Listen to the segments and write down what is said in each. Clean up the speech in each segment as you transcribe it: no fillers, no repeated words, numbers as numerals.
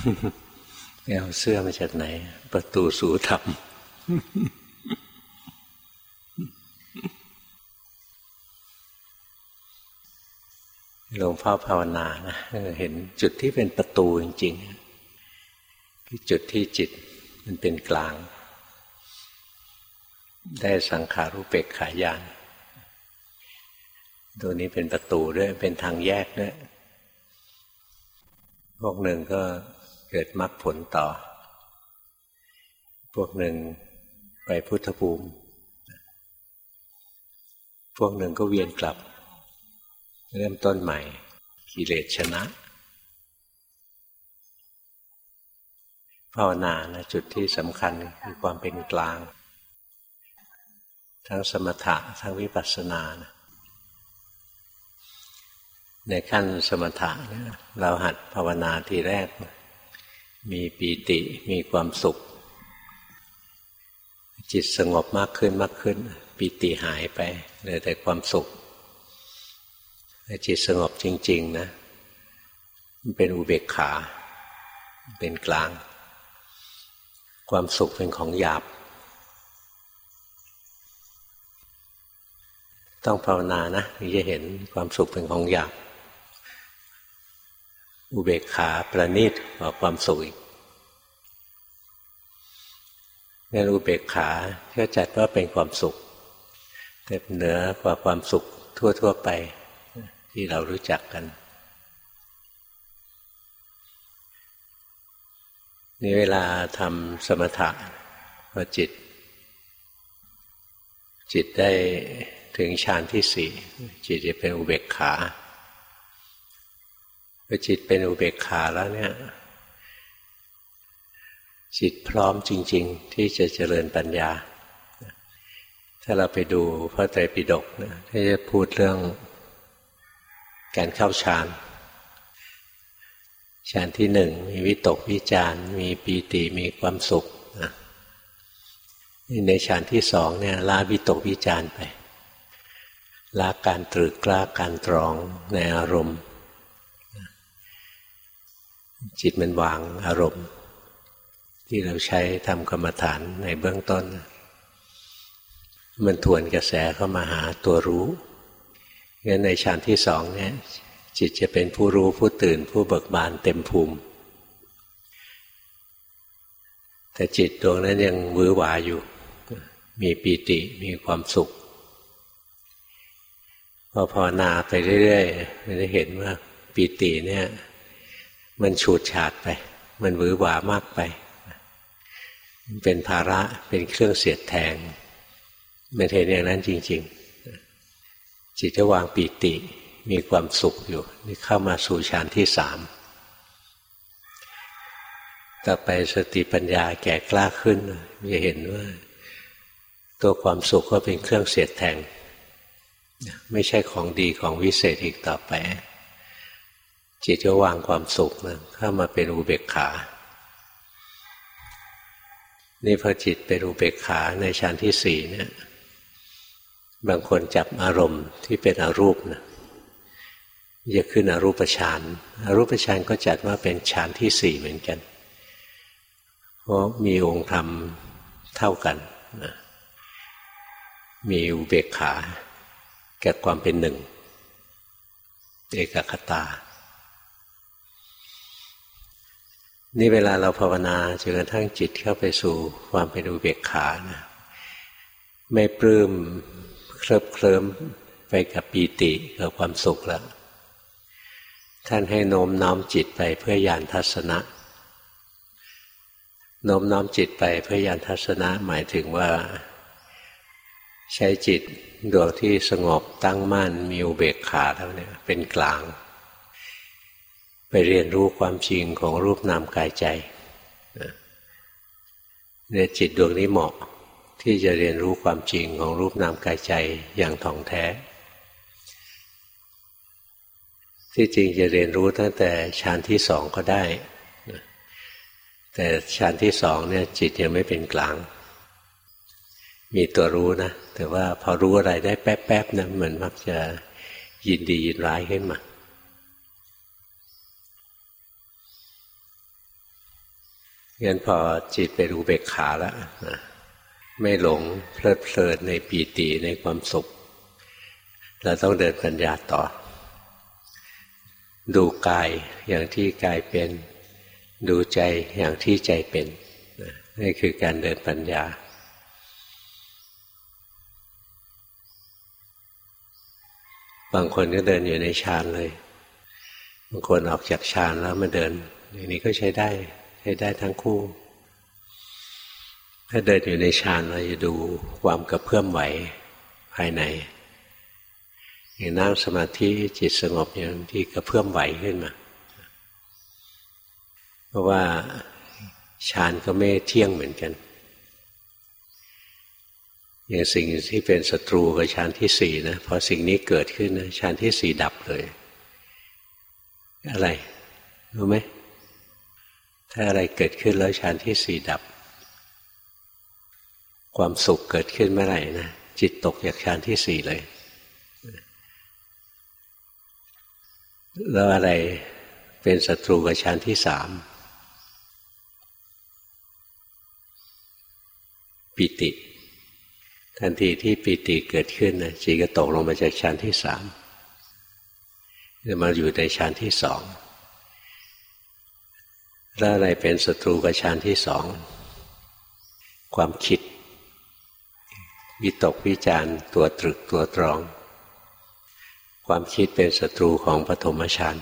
เอาเสื้อมาจากไหนประตูสู่ธรรมหลวงพ่อภาวนานะเห็นจุดที่เป็นประตูจริงๆคือจุดที่จิตมันเป็นกลางได้สังขารุเปกขาญาณตัวนี้เป็นประตูด้วยเป็นทางแยกด้วยพวกหนึ่งก็เกิดมรรคผลต่อพวกหนึ่งไปพุทธภูมิพวกหนึ่งก็เวียนกลับเริ่มต้นใหม่กิเลสชนะภาวนานะจุดที่สำคัญคือความเป็นกลางทั้งสมถะทั้งวิปัสสนานะในขั้นสมถะเนี่ยเราหัดภาวนาทีแรกมีปีติมีความสุขจิตสงบมากขึ้นมากขึ้นปีติหายไปเหลือแต่ความสุขจิตสงบจริงๆนะมันเป็นอุเบกขาเป็นกลางความสุขเป็นของหยาบต้องภาวนานะถึงจะเห็นความสุขเป็นของหยาบอุเบกขาประณีตกว่าความสุขอีกงั้นอุเบกขาก็จัดว่าเป็นความสุขแต่เหนือกว่าความสุขทั่วๆไปที่เรารู้จักกันนี่เวลาทำสมถะพอจิตได้ถึงฌานที่สี่จิตจะเป็นอุเบกขาพอจิตเป็นอุเบกขาแล้วเนี่ยจิตพร้อมจริงๆที่จะเจริญปัญญาถ้าเราไปดูพระไตรปิฎกนะที่จะพูดเรื่องการเข้าฌานฌานที่หนึ่งมีวิตกวิจารมีปีติมีความสุขนะในฌานที่สองเนี่ยละวิตกวิจารไปละการตรึกละการตรองในอารมณ์จิตมันวางอารมณ์ที่เราใช้ทำกรรมฐานในเบื้องต้นมันทวนกระแสเข้ามาหาตัวรู้งั้นในฌานที่สองเนี่ยจิตจะเป็นผู้รู้ผู้ตื่นผู้เบิกบานเต็มภูมิแต่จิตดวงนั้นยังหวือหวาอยู่มีปีติมีความสุขพอภาวนาไปเรื่อยๆมันจะเห็นว่าปีติเนี่ยมันฉูดฉาดไปมันหวือหวามากไปมันเป็นภาระเป็นเครื่องเสียดแทงมันเห็นอย่างนั้นจริงๆจิตจะวางปีติมีความสุขอยู่นี่เข้ามาสู่ฌานที่สามต่อไปสติปัญญาแก่กล้าขึ้นจะเห็นว่าตัวความสุขก็เป็นเครื่องเสียดแทงไม่ใช่ของดีของวิเศษอีกต่อไปจิตก็วางความสุขนะเข้ามาเป็นอุเบกขานี่พอจิตเป็นอุเบกขาในฌานที่สี่เนี่ยบางคนจับอารมณ์ที่เป็นอรูปนะจะขึ้นอรูปฌานอรูปฌานก็จัดว่าเป็นฌานที่สี่เหมือนกันเพราะมีองค์ธรรมเท่ากันนะมีอุเบกขาแก่ความเป็นหนึ่งเอกคตานี่เวลาเราภาวนาจนกระทั่งจิตเข้าไปสู่ความเป็นอุเบกขานะไม่ปลื้มเคลิ้มไปกับปีติกับความสุขแล้วท่านให้โน้มน้อมจิตไปเพื่อญาณทัศนะโน้มน้อมจิตไปเพื่อญาณทัศนะหมายถึงว่าใช้จิตดวงที่สงบตั้งมั่นมีอุเบกขาแล้วเนี่ยเป็นกลางไปเรียนรู้ความจริงของรูปนามกายใจเนี่ยจิตดวงนี้เหมาะที่จะเรียนรู้ความจริงของรูปนามกายใจอย่างถ่องแท้ที่จริงจะเรียนรู้ตั้งแต่ฌานที่สองก็ได้แต่ฌานที่สองเนี่ยจิตยังไม่เป็นกลางมีตัวรู้นะแต่ว่าพอรู้อะไรได้แป๊บๆนะมันมักจะยินดียินร้ายขึ้นมางั้นพอจิตเป็นอุเบกขาแล้วไม่หลงเพลิดเพลินในปีติในความสุขเราต้องเดินปัญญาต่อดูกายอย่างที่กายเป็นดูใจอย่างที่ใจเป็นนี่คือการเดินปัญญาบางคนก็เดินอยู่ในฌานเลยบางคนออกจากฌานแล้วมาเดินอย่างนี้ก็ใช้ได้ทั้งคู่ถ้าเดินอยู่ในฌานเราจะดูความกระเพื่อมไหวภายในอย่างนั่งสมาธิจิตสงบอย่างที่กระเพื่อมไหวขึ้นมาเพราะว่าฌานก็ไม่เที่ยงเหมือนกันอย่างสิ่งที่เป็นศัตรูกับฌานที่สี่นะพอสิ่งนี้เกิดขึ้นนะฌานที่สี่ดับเลยอะไรรู้ไหมถ้าอะไรเกิดขึ้นแล้วฌานที่สี่ดับความสุขเกิดขึ้นเมื่อไหร่นะจิตตกจากฌานที่สี่เลยแล้วอะไรเป็นศัตรูกับฌานที่สามปิติทันทีที่ปิติเกิดขึ้นนะจิตก็ตกลงมาจากฌานที่สามจะมาอยู่ในฌานที่สองแล้วอะไรเป็นศัตรูกับฌานที่สองความคิดวิตกวิจารตัวตรึกตัวตรองความคิดเป็นศัตรูของปฐมฌาน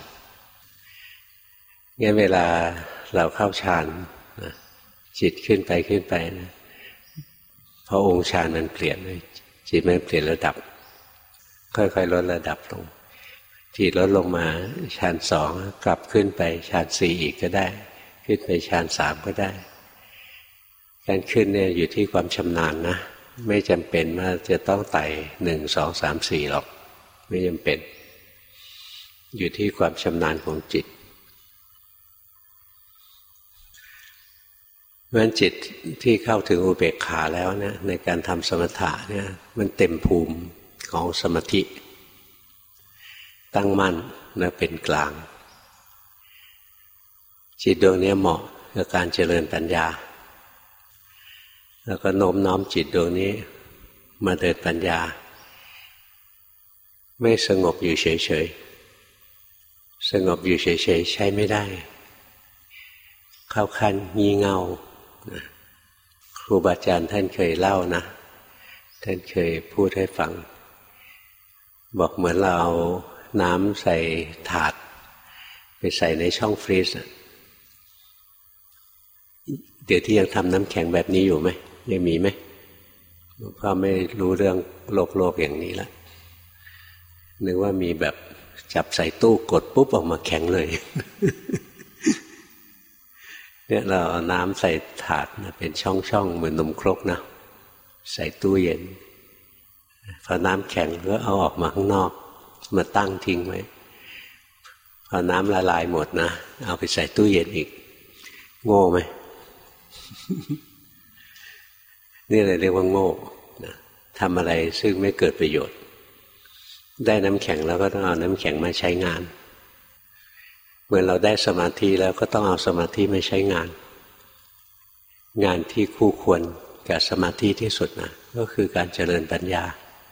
งั้นเวลาเราเข้าฌานจิตขึ้นไปนะเพราะองค์ฌานมันเปลี่ยนจิตมันเปลี่ยนระดับค่อยๆลดระดับลงจิตลดลงมาฌานสองกลับขึ้นไปฌานสี่อีกก็ได้ขึ้นไปฌานสามก็ได้การขึ้นเนี่ยอยู่ที่ความชำนาญนะไม่จำเป็นว่าจะต้องไต่หนึ่งสองสามสี่หรอกไม่จำเป็นอยู่ที่ความชำนาญของจิตเพราะฉะนั้นจิตที่เข้าถึงอุเบกขาแล้วเนี่ยในการทำสมถะเนี่ยมันเต็มภูมิของสมาธิตั้งมั่นและเป็นกลางจิตดวงนี้เหมาะกับการเจริญปัญญาแล้วก็โน้มน้อมจิตดวงนี้มาเดินปัญญาไม่สงบอยู่เฉยๆสงบอยู่เฉยๆใช้ไม่ได้เข้าขั้นงี่เง่าครูบาอาจารย์ท่านเคยเล่านะท่านเคยพูดให้ฟังบอกเหมือนเราเอาน้ำใส่ถาดไปใส่ในช่องฟรีซเดี๋ยวที่ยังทำน้ำแข็งแบบนี้อยู่ไหมยังมีไหมหลวงพ่อไม่รู้เรื่องโลกอย่างนี้ละนึกว่ามีแบบจับใส่ตู้กดปุ๊บออกมาแข็งเลย เนี่ยเราเอาน้ำใส่ถาดนะเป็นช่องๆเหมือนนมครกนะใส่ตู้เย็นพอน้ำแข็งก็เอาออกมาข้างนอกมาตั้งทิ้งไว้พอน้ำละลายหมดนะเอาไปใส่ตู้เย็นอีกโง่ไหม นี่เลยเรียกว่าโง่นะทำอะไรซึ่งไม่เกิดประโยชน์ได้น้ำแข็งแล้วก็ต้องเอาน้ำแข็งมาใช้งานเมื่อเราได้สมาธิแล้วก็ต้องเอาสมาธิมาใช้งานงานที่คู่ควรกับสมาธิที่สุดนะก็คือการเจริญปัญญา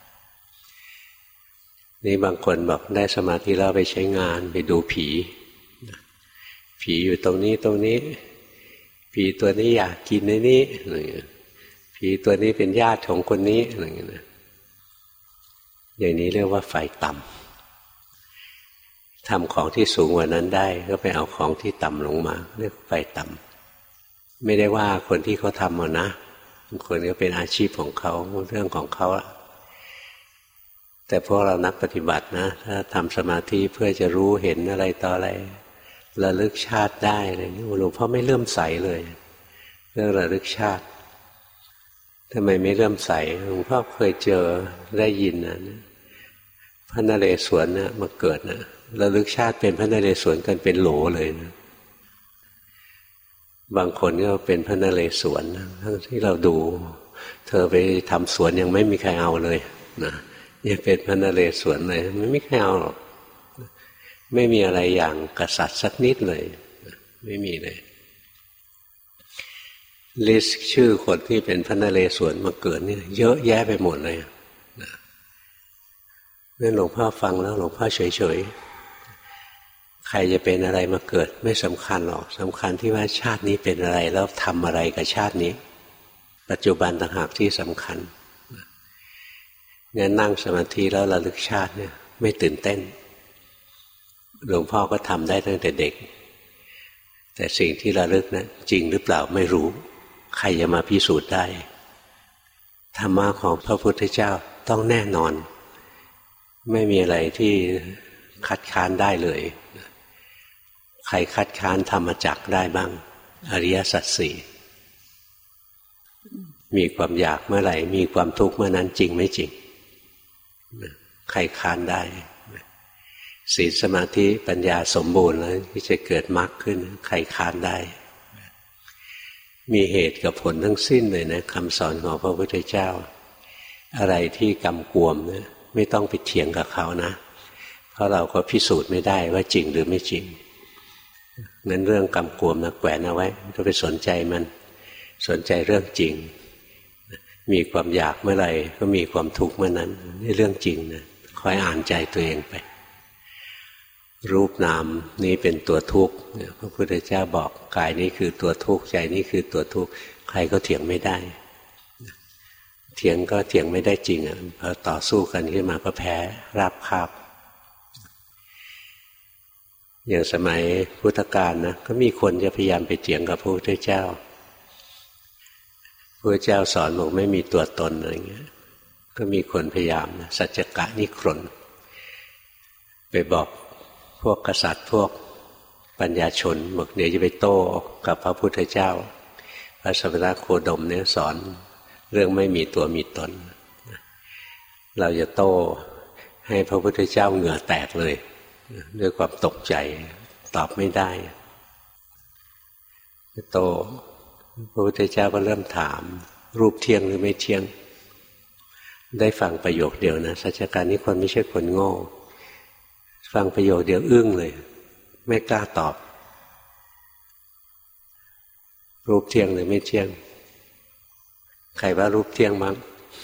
นี่บางคนบอกได้สมาธิแล้วไปใช้งานไปดูผีผีอยู่ตรงนี้ผีตัวนี้อยากกินในนี้ผีตัวนี้เป็นญาติของคนนี้อะไรอย่างเงี้ยนะอย่างนี้เรียกว่าไฟต่ำทำของที่สูงกว่านั้นได้ก็ไปเอาของที่ต่ำลงมาเรียกไฟต่ำไม่ได้ว่าคนที่เขาทำเอานะบางคนก็เป็นอาชีพของเขาเรื่องของเขาแต่พวกเรานักปฏิบัตินะถ้าทำสมาธิเพื่อจะรู้เห็นอะไรต่ออะไรระลึกชาติได้อะไรนี่หลวงพ่อไม่เลื่อมใสเลยเรื่องระลึกชาติทำไมไม่เลื่อมใสหลวงพ่อเคยเจอได้ยินนะพระนเรศวรเนี่ยมาเกิดนะระลึกชาติเป็นพระนเรศวรกันเป็นโหลเลยนะบางคนก็เป็นพระนเรศวรนะทั้งที่เราดูเธอไปทำสวนยังไม่มีใครเอาเลยนะยังเป็นพระนเรศวรเลยไม่มีใครเอาหรอกไม่มีอะไรอย่างกษัตริย์สักนิดเลยไม่มีเลยลิสต์ชื่อคนที่เป็นพระนเรศวรมาเกิดนี่เยอะแยะไปหมดเลยนั่นหลวงพ่อฟังแล้วหลวงพ่อเฉยๆใครจะเป็นอะไรมาเกิดไม่สำคัญหรอกสำคัญที่ว่าชาตินี้เป็นอะไรแล้วทำอะไรกับชาตินี้ปัจจุบันต่างหากที่สำคัญงั้นนั่งสมาธิแล้วระลึกชาติเนี่ยไม่ตื่นเต้นหลวงพ่อก็ทำได้ตั้งแต่เด็กแต่สิ่งที่ระลึกนะจริงหรือเปล่าไม่รู้ใครจะมาพิสูจน์ได้ธรรมะของพระพุทธเจ้าต้องแน่นอนไม่มีอะไรที่คัดค้านได้เลยใครคัดค้านธรรมจักรได้บ้างอริยสัจสี่มีความอยากเมื่อไหร่มีความทุกข์เมื่อนั้นจริงไม่จริงใครค้านได้ศีลสมาธิปัญญาสมบูรณ์แล้วที่จะเกิดมรรคขึ้นใครค้านได้มีเหตุกับผลทั้งสิ้นเลยนะคำสอนของพระพุทธเจ้าอะไรที่กำกวมเนี่ยไม่ต้องไปเถียงกับเขานะเพราะเราก็พิสูจน์ไม่ได้ว่าจริงหรือไม่จริงงั้นเรื่องกำกวมนะแขวนเอาไว้ไม่ต้องไปสนใจมันสนใจเรื่องจริงมีความอยากเมื่อไหร่ก็มีความทุกข์เมื่อนั้นนี่เรื่องจริงนะคอยอ่านใจตัวเองไปรูปนามนี้เป็นตัวทุกข์พระพุทธเจ้าบอกกายนี้คือตัวทุกข์ใจนี้คือตัวทุกข์ใครก็เถียงไม่ได้เถียงก็เถียงไม่ได้จริงอ่ะพอต่อสู้กันขึ้นมาก็แพ้ราบคาบอย่างสมัยพุทธกาลนะก็มีคนจะพยายามไปเถียงกับพระพุทธเจ้าพระเจ้าสอนบอกไม่มีตัวตนอะไรเงี้ยก็มีคนพยายามนะสัจจกะนิครนไปบอกพวกกษัตริย์พวกปัญญาชนบอกเดี๋ยวจะไปโต้กับพระพุทธเจ้าพระสัมมาสัมพุทธโคดมเนี่ยสอนเรื่องไม่มีตัวมีตนเราจะโต้ให้พระพุทธเจ้าเหงื่อแตกเลยด้วยความตกใจตอบไม่ได้โต้พระพุทธเจ้าก็เริ่มถามรูปเที่ยงหรือไม่เที่ยงได้ฟังประโยคเดียวนะสัจจการนี้คนไม่ใช่คนโง่ฟังประโยคเดียวอึ้งเลยไม่กล้าตอบรูปเที่ยงหรือไม่เที่ยงใครว่ารูปเที่ยงมั้ง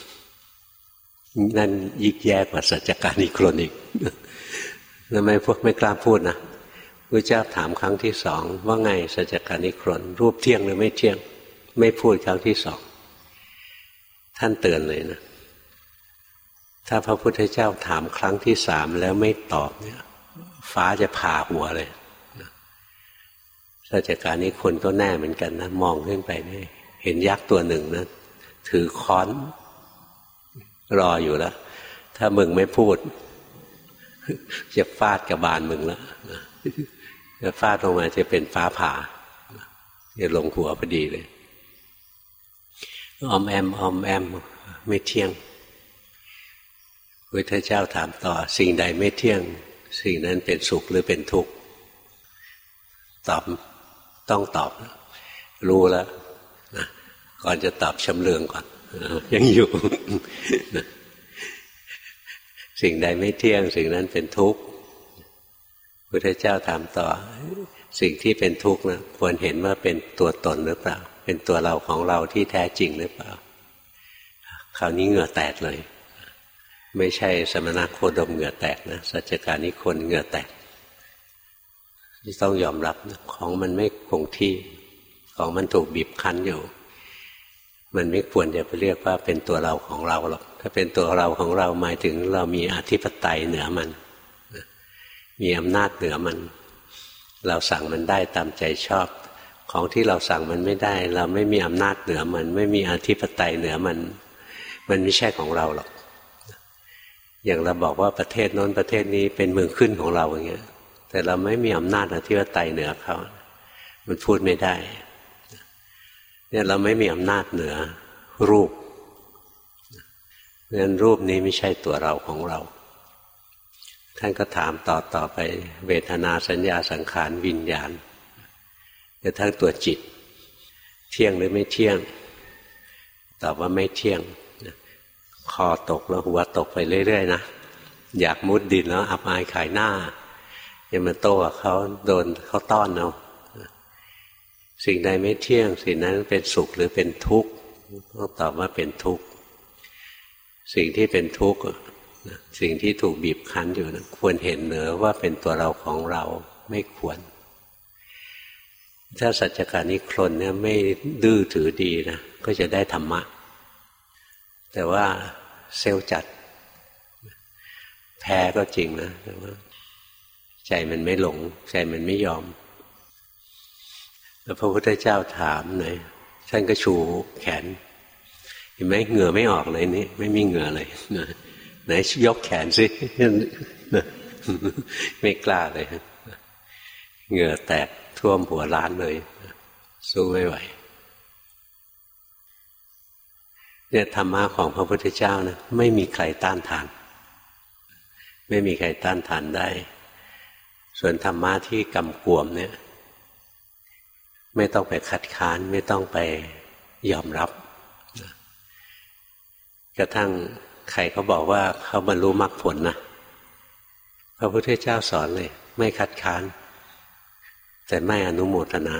นั่นยิ่งแย่กว่าสัจจการนิครนอีกทำไมพวกไม่กล้าพูดนะพระเจ้าถามครั้งที่สองว่าไงสัจจการนิครนรูปเที่ยงหรือไม่เที่ยงไม่พูดครั้งที่สองท่านเตือนเลยนะถ้าพระพุทธเจ้าถามครั้งที่สามแล้วไม่ตอบเนี่ยฟ้าจะผ่าหัวเลยสัจจการนิครนก็แน่เหมือนกันนะมองขึ้นไปนี่เห็นยักษ์ตัวหนึ่งนะถือค้อนรออยู่แล้วถ้ามึงไม่พูดจะฟาดกับบานมึงแล้วจะฟาดลงมาจะเป็นฟ้าผ่าจะลงหัวพอดีเลยออมแอมไม่เที่ยงพระพุทธเจ้าถามต่อสิ่งใดไม่เที่ยงสิ่งนั้นเป็นสุขหรือเป็นทุกข์ตอบต้องตอบรู้แล้วก่อนจะตอบชำเลืองก่อนยังอยู่สิ่งใดไม่เที่ยงสิ่งนั้นเป็นทุกข์พุทธเจ้าถามต่อสิ่งที่เป็นทุกข์นะควรเห็นว่าเป็นตัวตนหรือเปล่าเป็นตัวเราของเราที่แท้จริงหรือเปล่าคราวนี้เหงื่อแตกเลยไม่ใช่สมณโคดมเหงื่อแตกนะสัจจการนิครนเหงื่อแตกที่ต้องยอมรับนะของมันไม่คงที่ของมันถูกบีบคั้นอยู่มันไม่ควรจะไปเรียกว่าเป็นตัวเราของเราหรอกถ้าเป็นตัวเราของเราหมายถึงเรามีอธิปไตยเหนือมันมีอำนาจเหนือมันเราสั่งมันได้ตามใจชอบของที่เราสั่งมันไม่ได้เราไม่มีอำนาจเหนือมันไม่มีอธิปไตยเหนือมันไม่ใช่ของเราหรอกอย่างเราบอกว่าประเทศโน้นประเทศนี้เป็นเมืองขึ้นของเราอย่างเงี้ยแต่เราไม่มีอำนาจอธิปไตยเหนือเขามันพูดไม่ได้เนี่ยเราไม่มีอำนาจเหนือรูปงั้นรูปนี้ไม่ใช่ตัวเราของเราท่านก็ถามต่อไปเวทนาสัญญาสังขารวิญญาณกระทั่งตัวจิตเที่ยงหรือไม่เที่ยงตอบว่าไม่เที่ยงคอตกแล้วหัวตกไปเรื่อยๆนะอยากมุดดินแล้วอับอายขายหน้าอย่ามาโต้กับเขาโดนเขาต้อนเอาสิ่งใดไม่เที่ยงสิ่งนั้นเป็นสุขหรือเป็นทุกข์ต้องตอบว่าเป็นทุกข์สิ่งที่เป็นทุกข์สิ่งที่ถูกบีบคั้นอยู่นะควรเห็นเหนือว่าเป็นตัวเราของเราไม่ควรถ้าสัจจการนิครนเนี่ยไม่ดื้อถือดีนะก็จะได้ธรรมะแต่ว่าเซลล์จัดแพ้ก็จริงนะแต่ว่าใจมันไม่หลงใจมันไม่ยอมแล้วพระพุทธเจ้าถามหน่อยท่านก็ชูแขนเห็นไหมเหงื่อไม่ออกเลยนี่ไม่มีเหงื่อเลยไหนยกแขนสิไม่กล้าเลยเหงื่อแตกท่วมหัวล้านเลยสู้ไม่ไหวเนี่ยธรรมะของพระพุทธเจ้านะไม่มีใครต้านทานไม่มีใครต้านทานได้ส่วนธรรมะที่กำกวมเนี่ยไม่ต้องไปคัดค้านไม่ต้องไปยอมรับกระทั่งใครเขาบอกว่าเขาบรรลุมรรคผลนะพระพุทธเจ้าสอนเลยไม่คัดค้านแต่ไม่อนุโมทนา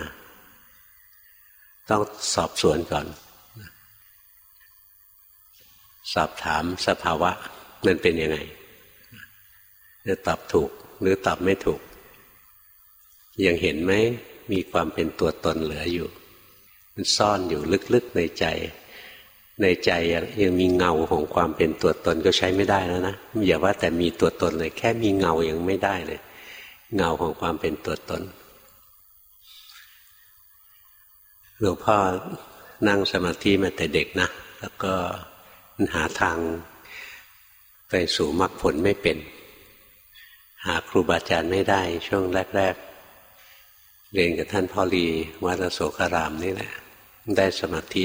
ต้องสอบสวนก่อนสอบถามสภาวะมันเป็นยังไงจะตอบถูกหรือตอบไม่ถูกยังเห็นไหมมีความเป็นตัวตนเหลืออยู่มันซ่อนอยู่ลึกๆในใจในใจยังมีเงาของความเป็นตัวตนก็ใช้ไม่ได้แล้วนะอย่าว่าแต่มีตัวตนเลยแค่มีเงายังไม่ได้เลยเงาของความเป็นตัวตนหลวงพ่อนั่งสมาธิมาแต่เด็กนะแล้วก็หาทางไปสู่มรรคผลไม่เป็นหาครูบาอาจารย์ไม่ได้ช่วงแรกๆเรียนกับท่านพ่อลีวัดอโศการามนี่แหละได้สมาธิ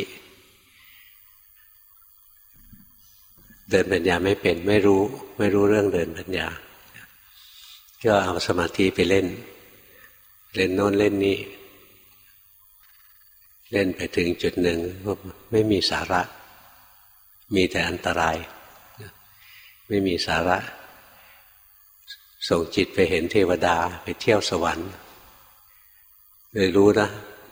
เดินปัญญาไม่เป็นไม่รู้เรื่องเดินปัญญาก็เอาสมาธิไปเล่นโน้นเล่นนี่เล่นไปถึงจุดหนึ่งไม่มีสาระมีแต่อันตรายไม่มีสาระส่งจิตไปเห็นเทวดาไปเที่ยวสวรรค์เลยรู้นะ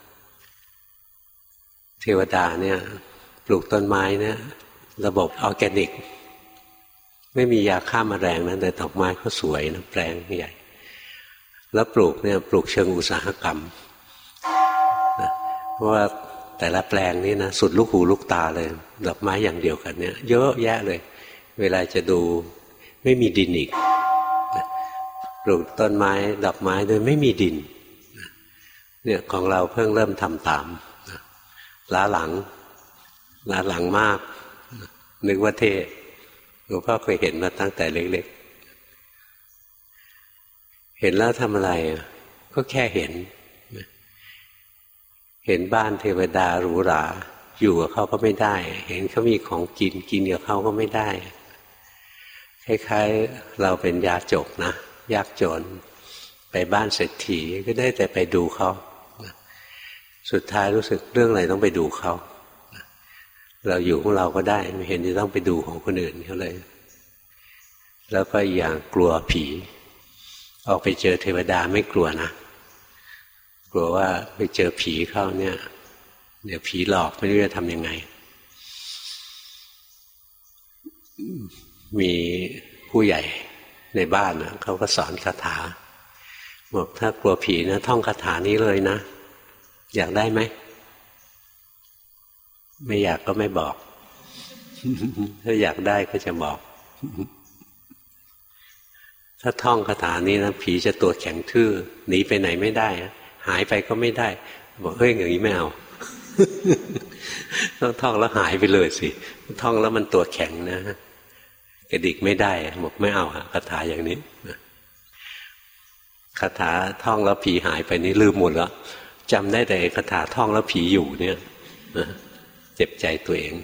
เทวดาเนี่ยปลูกต้นไม้เนี่ยระบบออร์แกนิกไม่มียาฆ่าแมลงนะแต่ดอกไม้เขาสวยนะแปลงใหญ่แล้วปลูกเนี่ยปลูกเชิงอุตสาหกรรมนะเพราะว่าแต่ละแปลงนี่นะสุดลูกหูลูกตาเลยดอกไม้อย่างเดียวกันเนี่ยเยอะแยะเลยเวลาจะดูไม่มีดินอีกปลูกต้นไม้ดอกไม้โดยไม่มีดินเนี่ยของเราเพิ่งเริ่มทำตามล้าหลังมากนึกว่าเท่หลวงพ่อเคยเห็นมาตั้งแต่เล็กๆเห็นแล้วทำอะไรก็แค่เห็นบ้านเทวดาหรูหราอยู่กับเขาก็ไม่ได้เห็นเขามีของกินกับเขาก็ไม่ได้คล้ายๆเราเป็นยาจกนะยากจนไปบ้านเศรษฐีก็ได้แต่ไปดูเขาสุดท้ายรู้สึกเรื่องอะไรต้องไปดูเขาเราอยู่ของเราก็ได้ไม่เห็นจะต้องไปดูของคนอื่นเขาเลยแล้วก็อย่างกลัวผีออกไปเจอเทวดาไม่กลัวนะกลัวว่าไปเจอผีเข้าเนี่ยเดี๋ยวผีหลอกไม่รู้จะทำยังไงมีผู้ใหญ่ในบ้านเขาก็สอนคาถาบอกถ้ากลัวผีนะท่องคาถานี้เลยนะอยากได้ไหมไม่อยากก็ไม่บอก ถ้าอยากได้ก็จะบอก ถ้าท่องคาถานี้นะผีจะตัวแข็งทื่อหนีไปไหนไม่ได้หายไปก็ไม่ได้บอกเฮ้ยอย่างนี้ไม่เอา ต้องท่องแล้วหายไปเลยสิท่องแล้วมันตัวแข็งนะกระดิกไม่ได้บอกไม่เอาคาถาอย่างนี้คาถาท่องแล้วผีหายไปนี่ลืมหมดแล้วจำได้แต่คาถาท่องแล้วผีอยู่เนี่ยเจ็บใจตัวเอง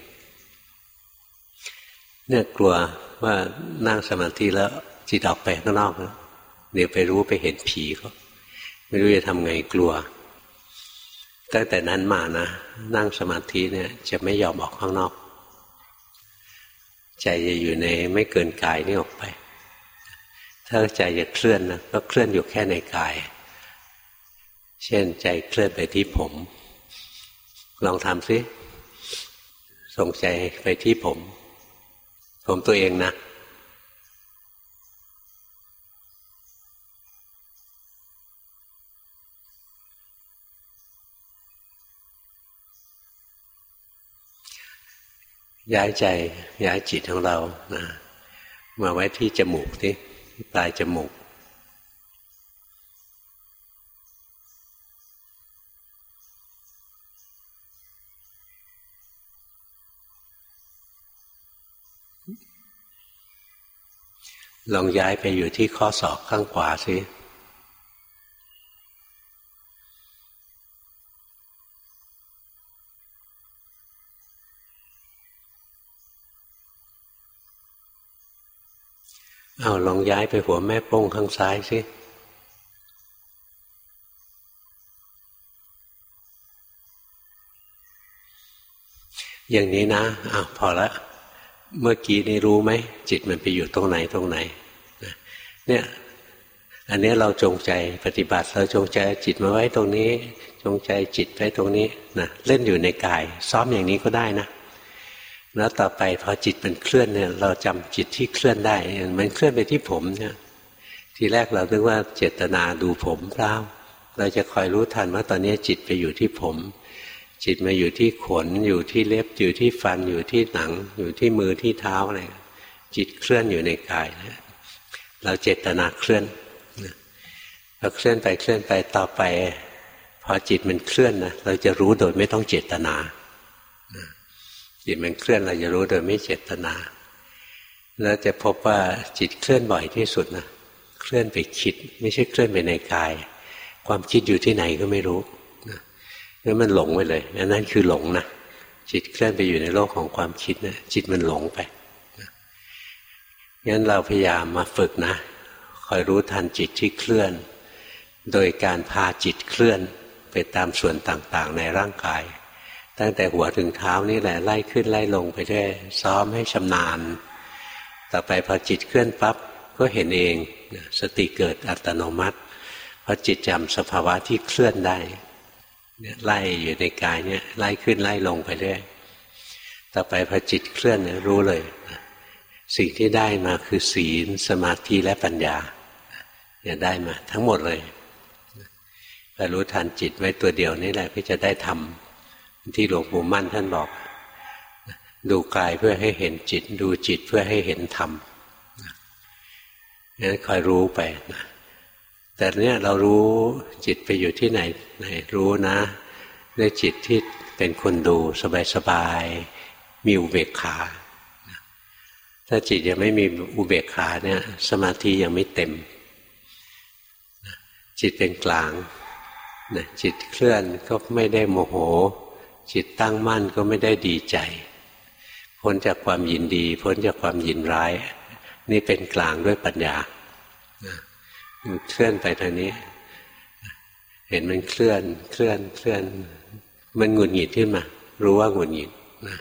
เนี่ยกลัวว่านั่งสมาธิแล้วจิตออกไปข้างนอกแล้วเดี๋ยวไปรู้ไปเห็นผีเขาไม่รู้จะทำไงกลัวตั้งแต่นั้นมานะนั่งสมาธิเนี่ยจะไม่ยอมออกข้างนอกใจจะอยู่ในไม่เกินกายนี่ออกไปถ้าใจจะเคลื่อนนะก็เคลื่อนอยู่แค่ในกายเช่นใจเคลื่อนไปที่ผมลองทำสิส่งใจไปที่ผมตัวเองนะย้ายใจย้ายจิตของเรานะมาไว้ที่จมูกที่ปลายจมูกลองย้ายไปอยู่ที่ข้อศอกข้างขวาสิเอาลองย้ายไปหัวแม่โป้งข้างซ้ายสิอย่างนี้นะพอละเมื่อกี้นี้รู้ไหมจิตมันไปอยู่ตรงไหนเนี่ยอันนี้เราจงใจปฏิบัติเราจงใจจิตมาไว้ตรงนี้จงใจจิตไว้ตรงนี้นะเล่นอยู่ในกายซ้อมอย่างนี้ก็ได้นะแล้วต่อไปพอจิตมันเคลื่อนเนี่ยเราจำจิตที่เคลื่อนได้มันเคลื่อนไปที่ผมเนี่ยทีแรกเราคิดว่าเจตนาดูผมเปล่าเราจะคอยรู้ทันว่าตอนนี้จิตไปอยู่ที่ผมจิตมาอยู่ที่ขนอยู่ที่เล็บอยู่ที่ฟันอยู่ที่หนังอยู่ที่มือที่เท้าอะไรจิตเคลื่อนอยู่ในกายเราเจตนาเคลื่อนพอเคลื่อนไปต่อไปพอจิตมันเคลื่อนนะเราจะรู้โดยไม่ต้องเจตนาจิตมันเคลื่อนเราจะรู้โดยไม่เจตนาแล้วจะพบว่าจิตเคลื่อนบ่อยที่สุดนะเคลื่อนไปคิดไม่ใช่เคลื่อนไปในกายความคิดอยู่ที่ไหนก็ไม่รู้นั่นมันหลงไปเลยนั่นคือหลงนะจิตเคลื่อนไปอยู่ในโลกของความคิดนะจิตมันหลงไปงั้นเราพยายามมาฝึกนะคอยรู้ทันจิตที่เคลื่อนโดยการพาจิตเคลื่อนไปตามส่วนต่างๆในร่างกายตั้งแต่หัวถึงเท้านี่แหละไล่ขึ้นไล่ลงไปได้ซ้อมให้ชำนาญต่อไปพอจิตเคลื่อนปั๊บก็เห็นเองสติเกิดอัตโนมัติพอจิตจำสภาวะที่เคลื่อนได้ไล่อยู่ในกายเนี่ยไล่ขึ้นไล่ลงไปเรื่อยต่อไปพอจิตเคลื่อนเนี่ยรู้เลยสิ่งที่ได้มาคือศีลสมาธิและปัญญาเนี่ยได้มาทั้งหมดเลยแต่รู้ทันจิตไว้ตัวเดียวนี่แหละก็จะได้ทำที่หลวงปู่มั่นท่านบอกดูกายเพื่อให้เห็นจิตดูจิตเพื่อให้เห็นธรรมงั้นคอยรู้ไปนะแต่เนี่ยเรารู้จิตไปอยู่ที่ไหนรู้นะด้วยจิตที่เป็นคนดูสบายๆมีอุเบกขาถ้าจิตยังไม่มีอุเบกขาเนี่ยสมาธิยังไม่เต็มจิตเป็นกลางจิตเคลื่อนก็ไม่ได้โมโหจิตตั้งมั่นก็ไม่ได้ดีใจพ้นจากความยินดีพ้นจากความยินร้ายนี่เป็นกลางด้วยปัญญาเคลื่อนไปทางนี้เห็นมันเคลื่อนมันหงุดหงิดขึ้นมารู้ว่าหงุดหงิดนะ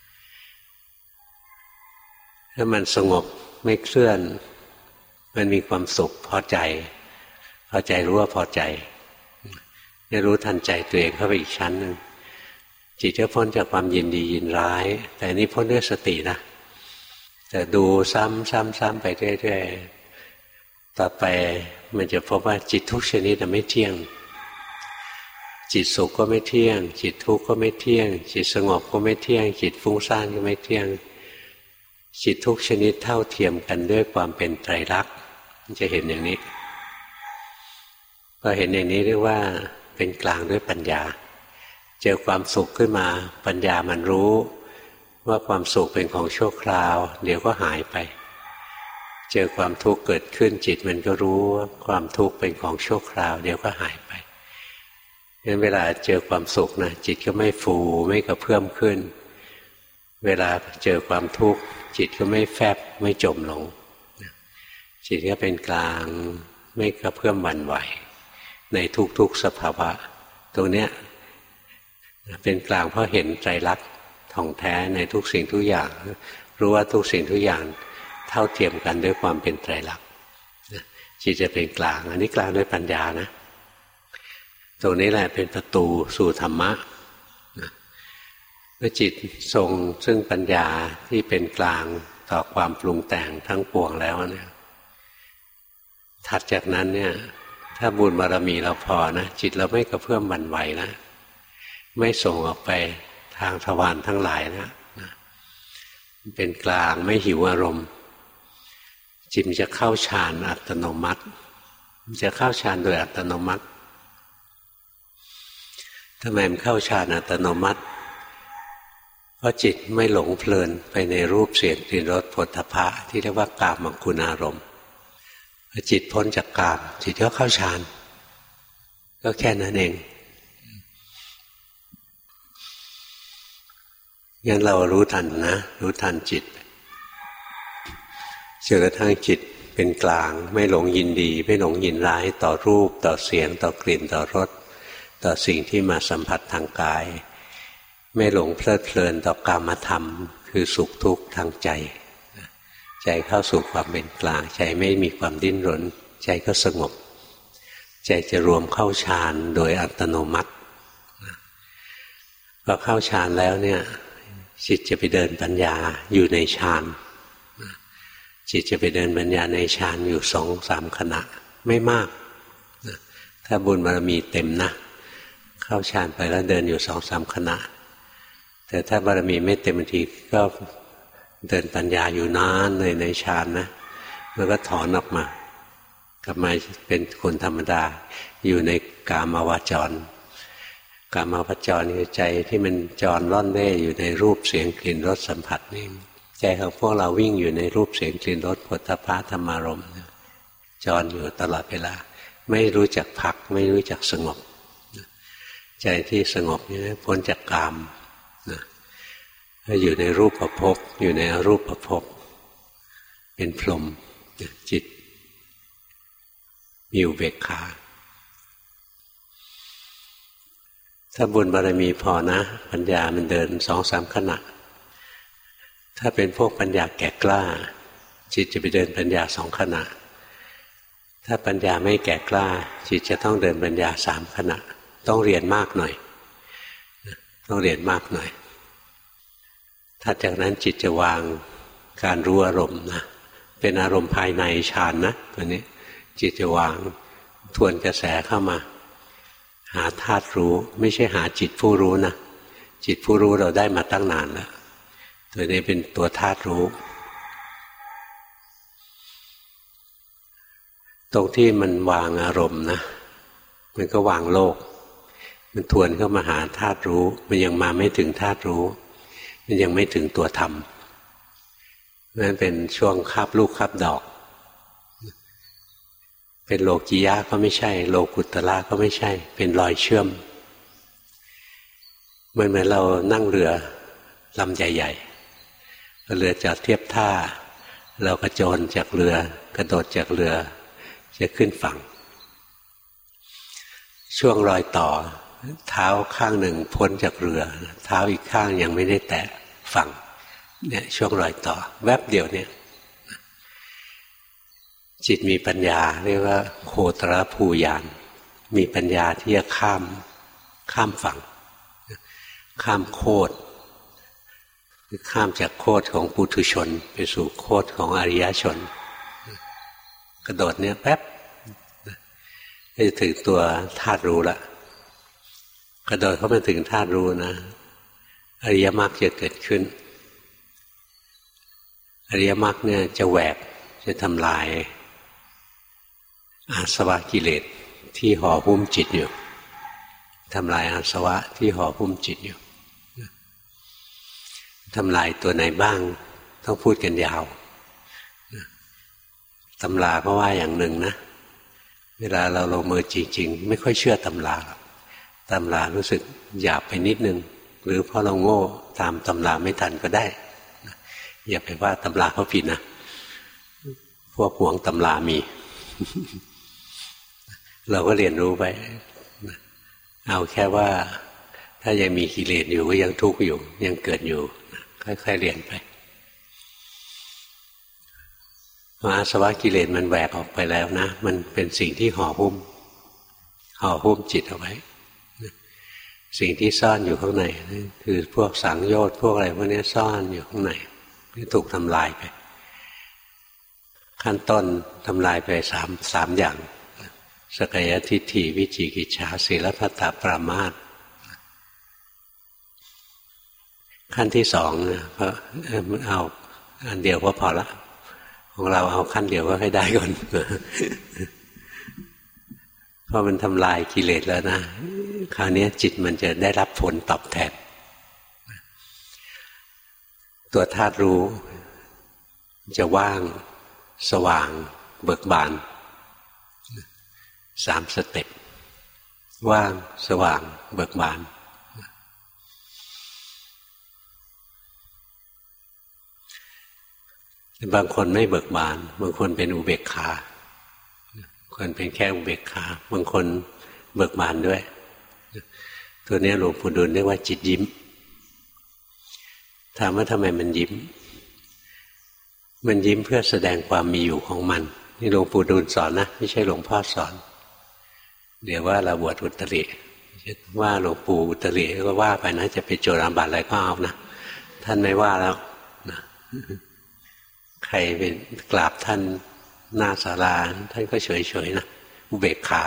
ถ้ามันสงบไม่เคลื่อนมันมีความสุขพอใจรู้ว่าพอใจได้รู้ทันใจตัวเองเข้าไปอีกชั้นหนึ่งจิตจะพ้นจากความยินดียินร้ายแต่นี้พ้นด้วยสตินะแต่ดูซ้ำไปเรื่อยๆต่อไปมันจะพบว่าจิตทุกชนิดไม่เที่ยงจิตสุขก็ไม่เที่ยงจิตทุกข์ก็ไม่เที่ยงจิตสงบก็ไม่เที่ยงจิตฟุ้งซ่านก็ไม่เที่ยงจิตทุกชนิดเท่าเทียมกันด้วยความเป็นไตรลักษณ์จะเห็นอย่างนี้พอเห็นอย่างนี้เรียกว่าเป็นกลางด้วยปัญญาเจอความสุขขึ้นมาปัญญามันรู้ว่าความสุขเป็นของชั่วคราวเดี๋ยวก็หายไปเจอความทุกข์เกิดขึ้นจิตมันก็รู้ว่าความทุกข์เป็นของชั่วคราวเดี๋ยวก็หายไปงั้นเวลาเจอความสุขนะจิตก็ไม่ฟูไม่กระเพื่อมขึ้นเวลาเจอความทุกข์จิตก็ไม่แฟบไม่จมลงจิตก็เป็นกลางไม่กระเพื่อมหวั่นไหวในทุกๆสภาวะตรงเนี้ยเป็นกลางเพราะเห็นไตรลักษณ์ท่องแท้ในทุกสิ่งทุกอย่างรู้ว่าทุกสิ่งทุกอย่างเท่าเทียมกันด้วยความเป็นไตรลักษณ์จิตจะเป็นกลางอันนี้กลางด้วยปัญญานะตรงนี้แหละเป็นประตูสู่ธรรมะมื่อจิตทรงซึ่งปัญญาที่เป็นกลางต่อความปรุงแต่งทั้งปวงแล้วเนี่ยถัดจากนั้นเนี่ยถ้าบุญบารมีเราพอนะจิตเราไม่กระเพื่อมหวั่นไหวนะไม่ส่งออกไปทางทวารทั้งหลายนะเป็นกลางไม่หิวอารมณ์จิตจะเข้าฌานอัตโนมัติจะเข้าฌานโดยอัตโนมัติทำไมมันเข้าฌานอัตโนมัติเพราะจิตไม่หลงเพลินไปในรูปเสียงกลิ่นรสโผฏฐัพพะที่เรียกว่ากามคุณอารมณ์พอจิตพ้นจากกามจิตก็เข้าฌานก็แค่นั้นเองงั้นเรารู้ทันนะรู้ทันจิตจนกระทั่งจิตเป็นกลางไม่หลงยินดีไม่หลงยินร้ายต่อรูปต่อเสียงต่อกลิ่นต่อรสต่อสิ่งที่มาสัมผัสทางกายไม่หลงเพลิดเพลินต่อกามธรรมคือสุขทุกข์ทางใจใจเข้าสู่ความเป็นกลางใจไม่มีความดิ้นรนใจก็สงบใจจะรวมเข้าฌานโดยอัตโนมัติพอเข้าฌานแล้วเนี่ยจิตจะไปเดินปัญญาอยู่ในฌานจิตจะไปเดินปัญญาในฌานอยู่2-3 ขณะไม่มากถ้าบุญบารมีเต็มนะเข้าฌานไปแล้วเดินอยู่2-3 ขณะแต่ถ้าบารมีไม่เต็มบางทีก็เดินปัญญาอยู่นานเลยในฌานนะแล้วก็ถอนออกมากลับมาเป็นคนธรรมดาอยู่ในกามาวจรกามาวจรคือใจที่มันจรร่อนเร่อยู่ในรูปเสียงกลิ่นรสสัมผัสนี่ใจของพวกเราวิ่งอยู่ในรูปเสียงกลิ่นรสโผฏฐัพพะธรรมารมณ์จรอยู่ตลอดเวลาไม่รู้จักพักไม่รู้จักสงบใจที่สงบนี่พ้นจากกามอยู่ในรูปภพอยู่ในอรูปภพเป็นพรหมจิตมีอุเบกขาถ้าบุญบารมีพอนะปัญญามันเดิน2-3 ขณะถ้าเป็นพวกปัญญาแก่กล้าจิตจะไปเดินปัญญา2 ขณะถ้าปัญญาไม่แก่กล้าจิตจะต้องเดินปัญญา3 ขณะต้องเรียนมากหน่อยต้องเรียนมากหน่อยถัดจากนั้นจิตจะวางการรู้อารมณ์นะเป็นอารมณ์ภายในฌานนะตัวนี้จิตจะวางทวนกระแสเข้ามาหาธาตุรู้ไม่ใช่หาจิตผู้รู้นะจิตผู้รู้เราได้มาตั้งนานแล้วตัวนี้เป็นตัวธาตุรู้ตรงที่มันวางอารมณ์นะมันก็วางโลกมันทวนเข้ามาหาธาตุรู้มันยังมาไม่ถึงธาตุรู้มันยังไม่ถึงตัวธรรมนั่นเป็นช่วงคาบลูกคาบดอกเป็นโลกิยะก็ไม่ใช่โลกุตระก็ไม่ใช่เป็นรอยเชื่อมเหมือนเรานั่งเรือลำใหญ่ๆเรือจอดเทียบท่าเรากระโจนจากเรือกระโดดจากเรือจะขึ้นฝั่งช่วงรอยต่อเท้าข้างหนึ่งพ้นจากเรือเท้าอีกข้างยังไม่ได้แตะฝั่งเนี่ยช่วงรอยต่อแวบเดียวเนี่ยจิตมีปัญญาเรียกว่าโคตรภูญาณมีปัญญาที่จะข้ามฝั่งข้ามโคตรคือข้ามจากโคตรของปุถุชนไปสู่โคตรของอริยชนกระโดดเนี่ยแป๊บก็จะถึงตัวธาตุรู้ละกระโดดเข้ามาถึงธาตุรู้นะอริยมรรคจะเกิดขึ้นอริยมรรคเนี่ยจะแหวกจะทำลายอาสวะกิเลสที่ห่อหุ้มจิตอยู่ทำลายอาสวะที่ห่อหุ้มจิตอยู่ทำลายตัวไหนบ้างต้องพูดกันยาวตำราก็ว่าอย่างหนึ่งนะเวลาเราลงมือจริงๆไม่ค่อยเชื่อตำรารู้สึกหยาบไปนิดนึงหรือเพราะเราโง่ตามตำราไม่ทันก็ได้อย่าไปว่าตำราเขาผิดนะพวกหวงตำรามี เราก็เรียนรู้ไปเอาแค่ว่าถ้ายังมีกิเลสอยู่ก็ยังทุกข์อยู่ยังเกิดอยู่ค่อยๆเรียนไปอาสวะกิเลสมันแหวกออกไปแล้วนะมันเป็นสิ่งที่ห่อหุ้มจิตเอาไว้สิ่งที่ซ่อนอยู่ข้างในคือพวกสังโยชน์พวกอะไรพวกนี้ซ่อนอยู่ข้างในที่ถูกทำลายไปขั้นต้นทำลายไปสามอย่างสกยทิฏฐิวิจิกิจฉาศีลพัตตปรามาสขั้นที่สองนะเพราะเอาอันเดียวก็พอละของเราเอาขั้นเดียวก็ให้ได้ก่อนพอมันทำลายกิเลสแล้วนะคราวนี้จิตมันจะได้รับผลตอบแทนตัวธาตุรู้จะว่างสว่างเบิกบาน3 สเต็ปว่างสว่างเบิกบานบางคนไม่เบิกบานบางคนเป็นอุเบกขาคนเป็นแค่อุเบกขาบางคนเบิกบานด้วยตัวนี้หลวงปู่ดูลเรียกว่าจิตยิ้มถามว่าทำไมมันยิ้มมันยิ้มเพื่อแสดงความมีอยู่ของมันนี่หลวงปู่ดูลสอนนะไม่ใช่หลวงพ่อสอนเดี๋ยวว่าเราบวชอุตริว่าหลวงปู่อุตริก็ว่าไปนะจะไปโจรอาบัติอะไรก็เอานะท่านไม่ว่าแล้วนะใครเป็นกราบท่านหน้าศาลาท่านก็เฉยๆนะอุเบกขา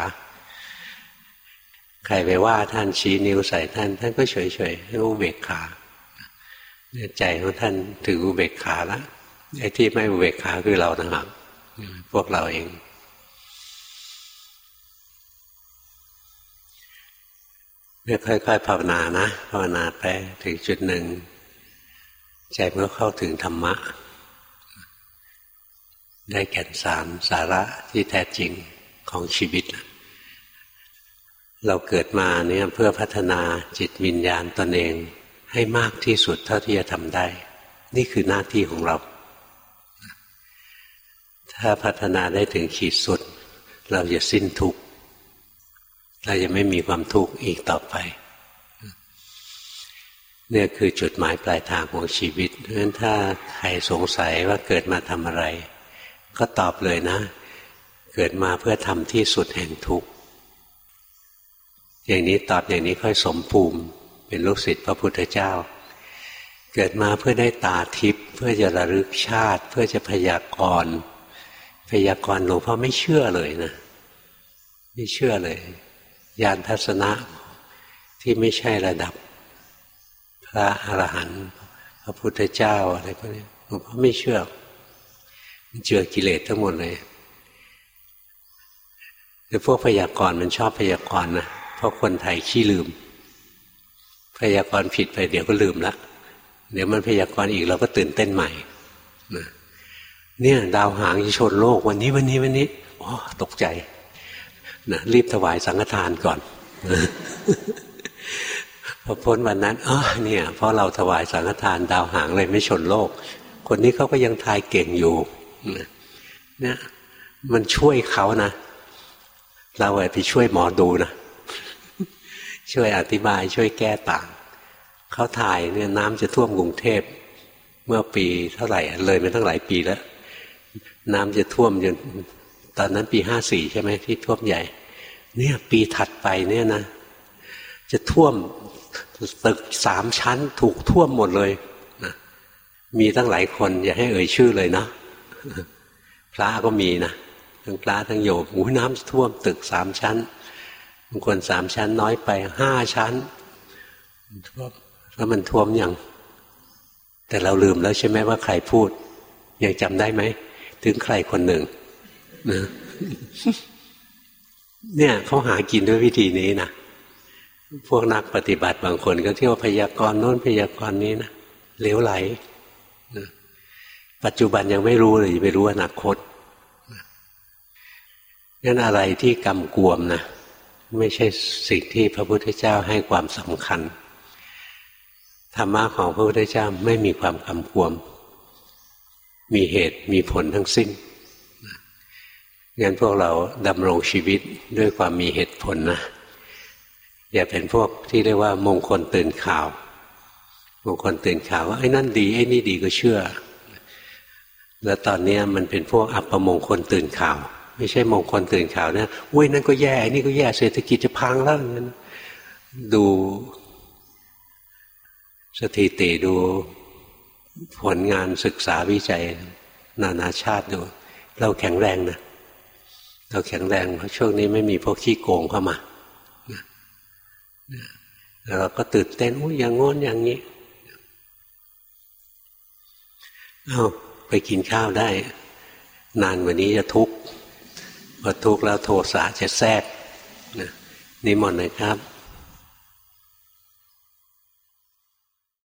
ใครไปว่าท่านชี้นิ้วใส่ท่านก็เฉยๆให้อุเบกขาใจของท่านถืออุเบกขาแล้วไอ้ที่ไม่อุเบกขาคือเราต่างหากพวกเราเองเนี่ยค่อยๆภาวนานะภาวนาไปถึงจุดหนึ่งใจมันก็เข้าถึงธรรมะได้แก่นสาระที่แท้จริงของชีวิตเราเกิดมาเนี่ยเพื่อพัฒนาจิตวิญญาณตนเองให้มากที่สุดเท่าที่จะทำได้นี่คือหน้าที่ของเราถ้าพัฒนาได้ถึงขีดสุดเราจะสิ้นทุกข์เราจะไม่มีความทุกข์อีกต่อไปเนี่ยคือจุดหมายปลายทางของชีวิตเพราะฉะนั้นถ้าใครสงสัยว่าเกิดมาทำอะไรก็ตอบเลยนะเกิดมาเพื่อทำที่สุดแห่งทุกข์อย่างนี้ตอบอย่างนี้ค่อยสมภูมิเป็นลูกศิษย์พระพุทธเจ้าเกิดมาเพื่อได้ตาทิพย์เพื่อจะระลึกชาติเพื่อจะพยากรณ์หลวงพ่อไม่เชื่อเลยนะไม่เชื่อเลยญาณทัศนะที่ไม่ใช่ระดับพระอรหันต์พระพุทธเจ้าอะไรพวกนี้หลวงพ่อไม่เชื่อมันเจือกิเลสทั้งหมดเลยแต่พวกพยากรณ์มันชอบพยากรณ์นะเพราะคนไทยขี้ลืมพยากรณ์ผิดไปเดี๋ยวก็ลืมละเดี๋ยวมันพยากรณ์อีกเราก็ตื่นเต้นใหม่เนี่ยดาวหางจะชนโลกวันนี้อ๋อตกใจนะรีบถวายสังฆทานก่อนพอพ้นวันนั้นเนี่ยเพราะเราถวายสังฆทานดาวหางเลยไม่ชนโลกคนนี้เขาก็ยังทายเก่งอยู่เนี่ยมันช่วยเขานะเราไปช่วยหมอดูนะช่วยอธิบายช่วยแก้ต่างเขาถ่ายเนี่ยน้ำจะท่วมกรุงเทพเมื่อปีเท่าไหร่เลยมาตั้งหลายปีแล้วน้ำจะท่วมจนตอนนั้นปี54ใช่ไหมที่ท่วมใหญ่เนี่ยปีถัดไปเนี่ยนะจะท่วมตึก3 ชั้นถูกท่วมหมดเลยนะมีตั้งหลายคนอย่าให้เอ่ยชื่อเลยนะพระก็มีนะทั้งพระทั้งโยมน้ำท่วมตึก3 ชั้นบางคน3 ชั้นน้อยไป5 ชั้นท่วมแล้วมันท่วมยังแต่เราลืมแล้วใช่ไหมว่าใครพูดยังจำได้ไหมถึงใครคนหนึ่งนะเนี่ยเขาหากินด้วยวิธีนี้นะพวกนักปฏิบัติบางคนก็เที่ยวพยากรณ์โน้นพยากรณ์นี้นะเหลวไหลนะปัจจุบันยังไม่รู้เลยไปรู้อนาคตงั้นอะไรที่กำกวมนะไม่ใช่สิ่งที่พระพุทธเจ้าให้ความสำคัญธรรมะของพระพุทธเจ้าไม่มีความกำกวมมีเหตุมีผลทั้งสิ้นงั้นพวกเราดำรงชีวิตด้วยความมีเหตุผลนะอย่าเป็นพวกที่เรียกว่ามงคลตื่นข่าวมงคลตื่นข่าวว่าไอ้นั่นดีไอ้นี่ดีก็เชื่อแล้วตอนนี้มันเป็นพวกอัปมงคลตื่นข่าวไม่ใช่มงคลตื่นข่าวนะโอ้ยนั่นก็แย่ไอ้นี่ก็แย่เศรษฐกิจจะพังแล้วอย่างนั้นดูสถิติดูผลงานศึกษาวิจัยนานาชาติดูเราแข็งแรงนะเราแข็งแรงเพราะช่วงนี้ไม่มีพวกขี้โกงเข้ามาแล้วเราก็ตื่นเต้นอย่างงอนอย่างนี้ไปกินข้าวได้นานกว่านี้จะทุกข์พอทุกข์แล้วโทสะจะแทรกนิมนต์หน่อยครับ